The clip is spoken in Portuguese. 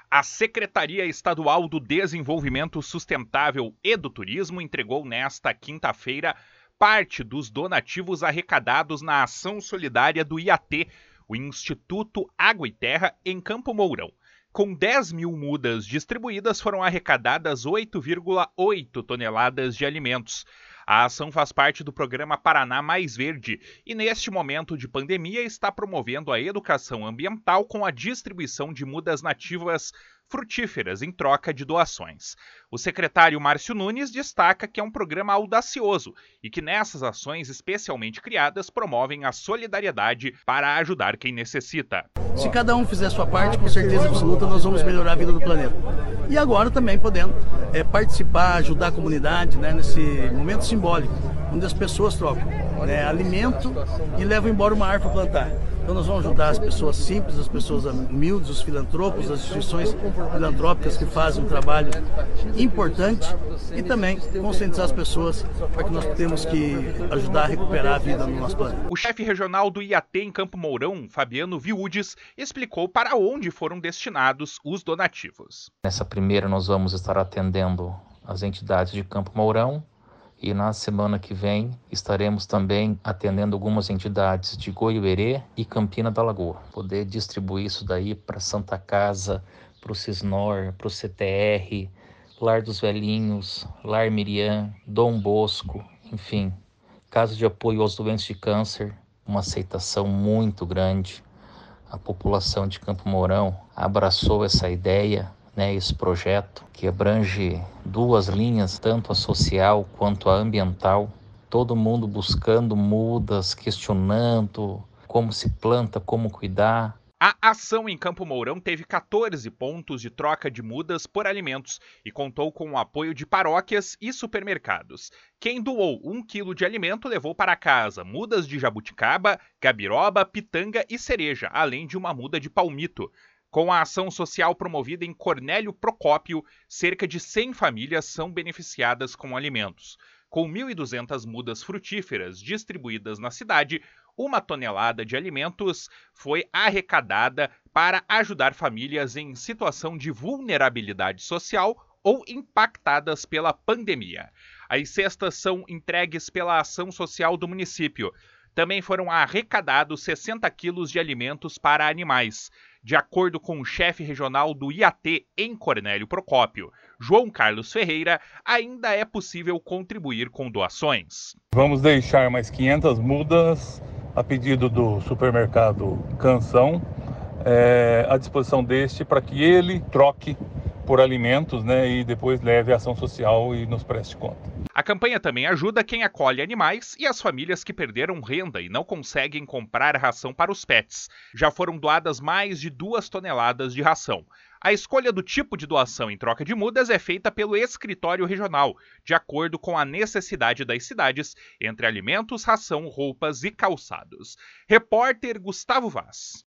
A Secretaria Estadual do Desenvolvimento Sustentável e do Turismo entregou nesta quinta-feira parte dos donativos arrecadados na ação solidária do IAT, o Instituto Água e Terra, em Campo Mourão. Com 10 mil mudas distribuídas, foram arrecadadas 8,8 toneladas de alimentos. A ação faz parte do programa Paraná Mais Verde e, neste momento de pandemia, está promovendo a educação ambiental com a distribuição de mudas nativas frutíferas em troca de doações. O secretário Márcio Nunes destaca que é um programa audacioso e que nessas ações especialmente criadas promovem a solidariedade para ajudar quem necessita. Se cada um fizer a sua parte, com certeza absoluta, nós vamos melhorar a vida do planeta. E agora também podendo participar, ajudar a comunidade, nesse momento simbólico, onde as pessoas trocam alimento e levam embora uma árvore para plantar. Então nós vamos ajudar as pessoas simples, as pessoas humildes, os filantropos, as instituições filantrópicas que fazem um trabalho importante e também conscientizar as pessoas para que nós temos que ajudar a recuperar a vida no nosso planeta. O chefe regional do IAT em Campo Mourão, Fabiano Viúdes, explicou para onde foram destinados os donativos. Nessa primeira nós vamos estar atendendo as entidades de Campo Mourão, e na semana que vem estaremos também atendendo algumas entidades de Goiuerê e Campina da Lagoa. Poder distribuir isso daí para Santa Casa, para o Cisnor, para o CTR, Lar dos Velhinhos, Lar Miriam, Dom Bosco, enfim. Casa de apoio aos doentes de câncer, uma aceitação muito grande. A população de Campo Mourão abraçou essa ideia, esse projeto que abrange duas linhas, tanto a social quanto a ambiental, todo mundo buscando mudas, questionando como se planta, como cuidar. A ação em Campo Mourão teve 14 pontos de troca de mudas por alimentos e contou com o apoio de paróquias e supermercados. Quem doou 1 quilo de alimento levou para casa mudas de jabuticaba, gabiroba, pitanga e cereja, além de uma muda de palmito. Com a ação social promovida em Cornélio Procópio, cerca de 100 famílias são beneficiadas com alimentos. Com 1.200 mudas frutíferas distribuídas na cidade, 1 tonelada de alimentos foi arrecadada para ajudar famílias em situação de vulnerabilidade social ou impactadas pela pandemia. As cestas são entregues pela ação social do município. Também foram arrecadados 60 quilos de alimentos para animais. De acordo com o chefe regional do IAT em Cornélio Procópio, João Carlos Ferreira, ainda é possível contribuir com doações. Vamos deixar mais 500 mudas a pedido do supermercado Canção à disposição deste para que ele troque por alimentos e depois leve a ação social e nos preste conta. A campanha também ajuda quem acolhe animais e as famílias que perderam renda e não conseguem comprar ração para os pets. Já foram doadas mais de 2 toneladas de ração. A escolha do tipo de doação em troca de mudas é feita pelo escritório regional, de acordo com a necessidade das cidades, entre alimentos, ração, roupas e calçados. Repórter Gustavo Vaz.